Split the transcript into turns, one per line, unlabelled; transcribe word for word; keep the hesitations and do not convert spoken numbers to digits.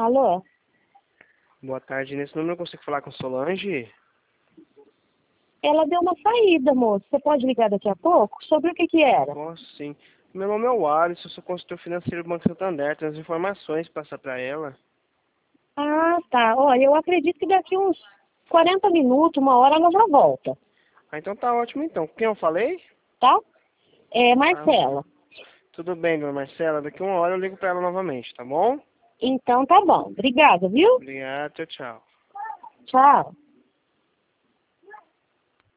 Alô?
Boa tarde, nesse número eu consigo falar com Solange?
Ela deu uma saída, moço. Você pode ligar daqui a pouco? Sobre o que que era?
Posso sim. Meu nome é o Alisson, eu sou consultor financeiro do Banco Santander, tenho as informações para passar para ela.
Ah, tá. Olha, eu acredito que daqui uns quarenta minutos, uma hora, ela já volta,
Ah, então tá ótimo então. Com quem eu falei?
tá? É
Ah,
Marcela.
tudo bem, dona Marcela, daqui uma hora eu ligo para ela novamente, tá bom?
Então tá bom. Obrigada, viu?
Obrigado, tchau, tchau.
Tchau.